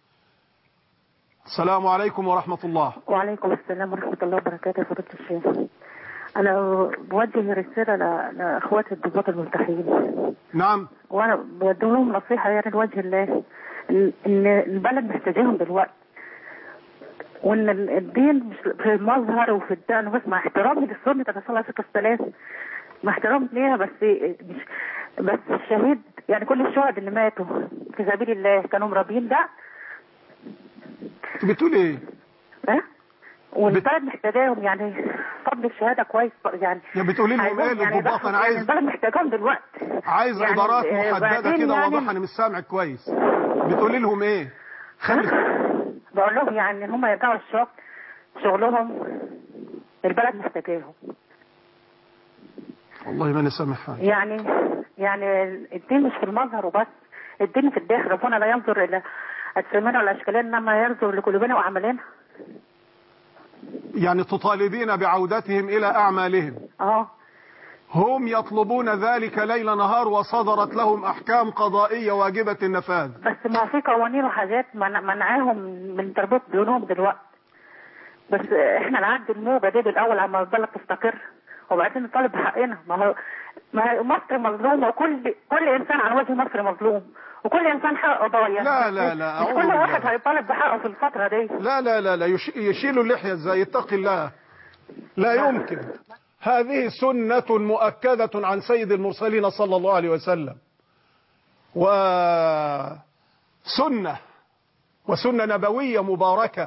Speaker 2: السلام عليكم ورحمة الله.
Speaker 14: وعليكم السلام ورحمة الله وبركاته يا فضيلة الشيخ. أنا بوجه رسالة لأخواتي الضباط الملتحين.
Speaker 2: نعم.
Speaker 14: وأنا بوجه لهم نصيحة يعني لوجه الله، إن البلد محتاجاهم دلوقتي، وإن الدين مش في المظهر وفي الدين بس، مع احترامي للسنة الرسول عليه الصلاة والسلام، مع احترامي ليها، بس مش بس الشهيد يعني كل الشهداء اللي ماتوا في سبيل الله كانوا مرابين ده.
Speaker 2: بتقول ايه؟
Speaker 14: ها؟ والبلد محتاجاهم يعني فضل الشهاده كويس يعني.
Speaker 2: يا بتقولي لهم ايه للضباط؟ انا عايز
Speaker 14: يعني البلد محتاجاهم دلوقتي،
Speaker 2: عايز
Speaker 14: يعني
Speaker 2: عبارات محدده كده
Speaker 14: يعني
Speaker 2: واضحه، انا مش سامع كويس. بتقولي لهم ايه؟
Speaker 14: خلي بقول لهم يعني ان هم يرجعوا الشغل شغلهم، البلد محتاجاهم.
Speaker 2: والله ما انا سامع حاجه.
Speaker 14: يعني يعني الدين مش في المظهر وبس، الدين في الداخل. ربنا لا ينظر الى أجسامنا ولا أشكالنا، إنما ينظر لقلوبنا وأعمالنا.
Speaker 2: يعني تطالبين بعودتهم إلى أعمالهم.
Speaker 14: اه
Speaker 2: هم يطلبون ذلك ليل نهار، وصدرت لهم أحكام قضائية واجبة النفاذ.
Speaker 14: بس ما في قوانين وحاجات منعاهم من تربيط ديونهم دلوقتي. بس احنا نعدي الموجة دي بالأول عما البلد تستقر، وبعدين نطالب بحقنا. ما هو ما هو مصر مظلومة، وكل كل إنسان على وجه مصر مظلوم، وكل انسان حقه ضايع.
Speaker 2: لا لا لا
Speaker 14: مش كل واحد هيطالب بحقه في الفتره دي.
Speaker 2: لا لا لا لا يشيلوا اللحيه ازاي؟ يتقي الله. لا يمكن. هذه سنه مؤكده عن سيد المرسلين صلى الله عليه وسلم، وسنه وسنه نبويه مباركه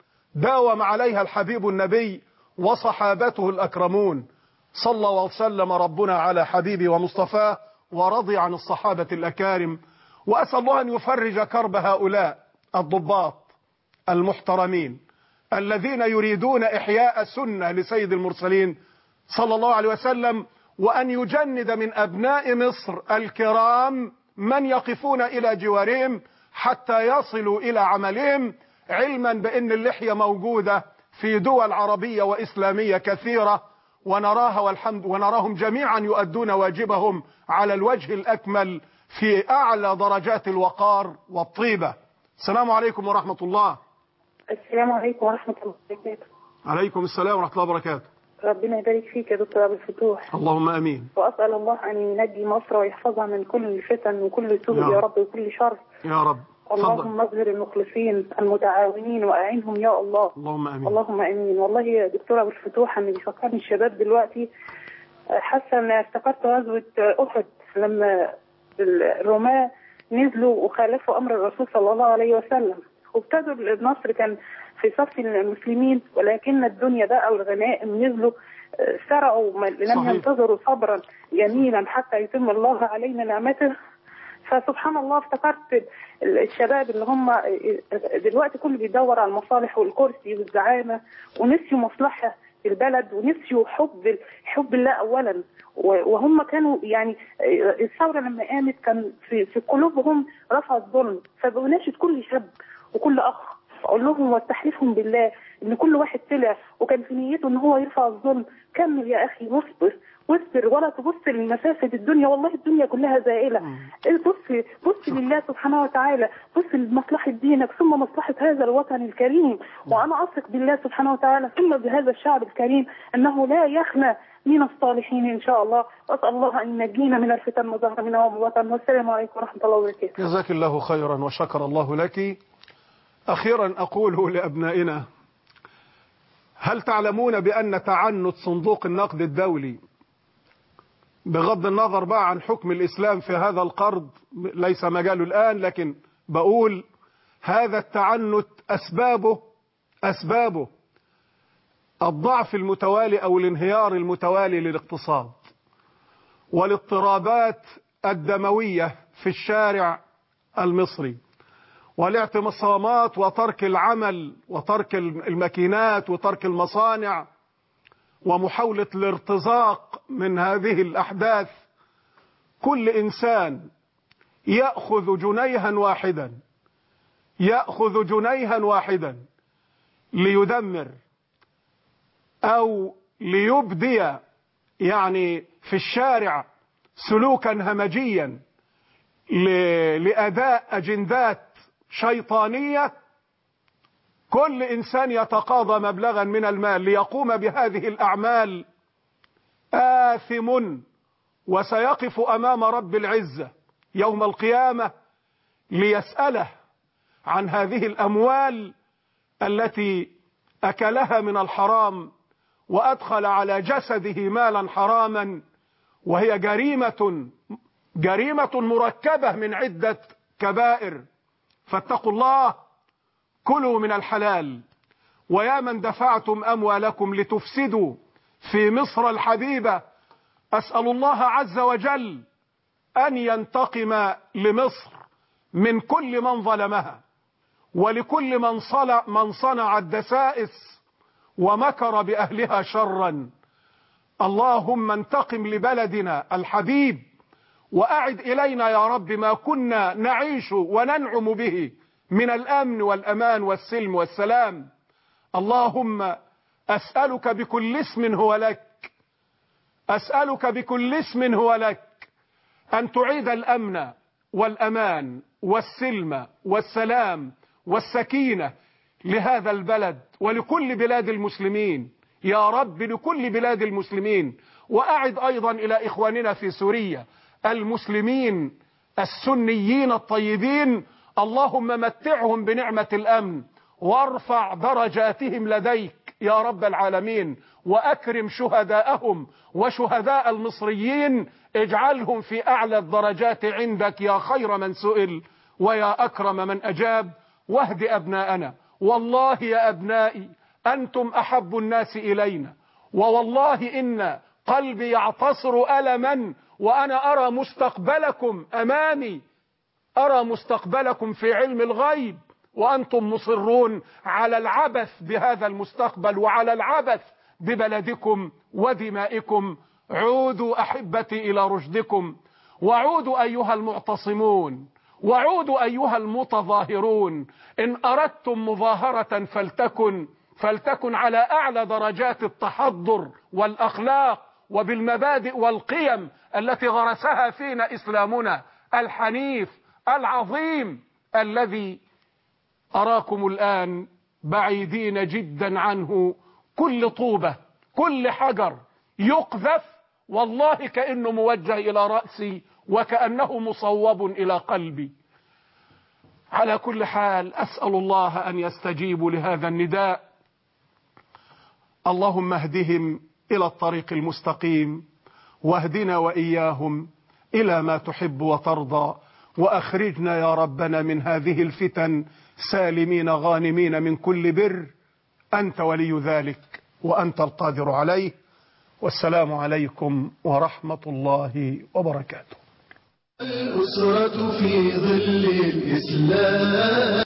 Speaker 2: داوم عليها الحبيب النبي وصحابته الاكرمون. صلى وسلم ربنا على حبيبه ومصطفاه، ورضي عن الصحابه الاكارم. وأسأل الله أن يفرج كرب هؤلاء الضباط المحترمين الذين يريدون إحياء سنة لسيد المرسلين صلى الله عليه وسلم، وأن يجند من أبناء مصر الكرام من يقفون إلى جوارهم حتى يصلوا إلى عملهم، علما بأن اللحية موجودة في دول عربية وإسلامية كثيرة، ونراها والحمد ونراهم جميعا يؤدون واجبهم على الوجه الأكمل في أعلى درجات الوقار والطيبة. السلام عليكم ورحمة الله.
Speaker 15: السلام عليكم ورحمة الله وبركاته.
Speaker 2: عليكم السلام ورحمة الله وبركاته.
Speaker 15: ربنا يبارك فيك يا دكتور أبو الفتوح.
Speaker 2: اللهم أمين.
Speaker 15: وأسأل الله أن ينجي مصر ويحفظها من كل فتن وكل سوء يا,
Speaker 2: يا
Speaker 15: رب وكل شر
Speaker 2: يا رب.
Speaker 15: اللهم اظهر المخلصين المتعاونين وأعينهم يا الله.
Speaker 2: اللهم أمين.
Speaker 15: اللهم أمين. والله يا دكتور أبو الفتوح أنا بيفكرني الشباب دلوقتي، حاسة أن افتكرت غزوة أحد لما الرماة نزلوا وخالفوا أمر الرسول صلى الله عليه وسلم، وابتدوا النصر كان في صف المسلمين، ولكن الدنيا بقى والغنائم نزلوا سرعوا، لم ينتظروا صبرا جميلا حتى يتم الله علينا نعمته. فسبحان الله افتكرت الشباب اللي هم دلوقتي كله بيدور على المصالح والكرسي والزعامة، ونسيوا مصلحة البلد، ونسيوا حب حب الله أولا. وهم كانوا يعني الثورة لما قامت كان في, في قلوبهم رفع الظلم. فبناشد كل شاب وكل أخ أقول لهم واستحلفهم بالله إن كل واحد طلع وكان في نيته إن هو يرفع الظلم، كمل يا أخي واصبر واصبر ولا تبص لمسافة الدنيا، والله الدنيا كلها زائلة. بص بص لله سبحانه وتعالى، بص لمصلحة دينك ثم مصلحة هذا الوطن الكريم. وأنا أثق بالله سبحانه وتعالى ثم بهذا الشعب الكريم أنه لا يخلى من الصالحين إن شاء الله. وأسأل الله أن ينجينا من الفتن وظهر منها ومن. والسلام عليكم ورحمة الله وبركاته.
Speaker 2: جزاك الله خيرا وشكر الله لك. أخيرا أقوله لأبنائنا، هل تعلمون بأن تعنت صندوق النقد الدولي، بغض النظر بقى عن حكم الإسلام في هذا القرض ليس مجاله الآن، لكن بقول هذا التعنت أسبابه أسبابه الضعف المتوالي أو الانهيار المتوالي للاقتصاد، والاضطرابات الدموية في الشارع المصري، والاعتصامات وترك العمل وترك الماكينات وترك المصانع، ومحاولة الارتزاق من هذه الأحداث. كل إنسان يأخذ جنيها واحدا يأخذ جنيها واحدا ليدمر أو ليبدي يعني في الشارع سلوكا همجيا لأداء أجندات شيطانية، كل إنسان يتقاضى مبلغا من المال ليقوم بهذه الأعمال آثم، وسيقف أمام رب العزة يوم القيامة ليسأله عن هذه الأموال التي أكلها من الحرام وأدخل على جسده مالا حراما، وهي جريمة جريمة مركبة من عدة كبائر. فاتقوا الله، كلوا من الحلال. ويا من دفعتم أموالكم لتفسدوا في مصر الحبيبة، أسأل الله عز وجل أن ينتقم لمصر من كل من ظلمها ولكل من صنع, من صنع الدسائس ومكر بأهلها شرا. اللهم انتقم لبلدنا الحبيب، وأعد إلينا يا رب ما كنا نعيش وننعم به من الأمن والأمان والسلم والسلام. اللهم أسألك بكل اسم هو لك أسألك بكل اسم هو لك أن تعيد الأمن والأمان والسلم والسلام والسكينة لهذا البلد ولكل بلاد المسلمين يا رب، لكل بلاد المسلمين. وأعد أيضا إلى إخواننا في سوريا المسلمين السنيين الطيبين، اللهم متعهم بنعمة الأمن وارفع درجاتهم لديك يا رب العالمين، وأكرم شهداءهم وشهداء المصريين، اجعلهم في أعلى الدرجات عندك يا خير من سئل ويا أكرم من أجاب. واهد أبناءنا، والله يا أبنائي أنتم أحب الناس إلينا، ووالله إن قلبي يعتصر ألما وأنا أرى مستقبلكم أمامي، أرى مستقبلكم في علم الغيب، وأنتم مصرون على العبث بهذا المستقبل وعلى العبث ببلدكم ودمائكم. عودوا أحبتي إلى رشدكم، وعودوا أيها المعتصمون، وعودوا أيها المتظاهرون. إن أردتم مظاهرة فلتكن فلتكن على أعلى درجات التحضر والأخلاق وبالمبادئ والقيم التي غرسها فينا إسلامنا الحنيف العظيم، الذي أراكم الآن بعيدين جدا عنه. كل طوبة كل حجر يقذف والله كأنه موجه إلى رأسي وكأنه مصوب إلى قلبي. على كل حال أسأل الله أن يستجيبوا لهذا النداء. اللهم اهدهم إلى الطريق المستقيم، واهدنا وإياهم إلى ما تحب وترضى، وأخرجنا يا ربنا من هذه الفتن سالمين غانمين من كل بر. أنت ولي ذلك وأنت القادر عليه. والسلام عليكم ورحمة الله وبركاته.
Speaker 1: الأسرة في ظل الإسلام.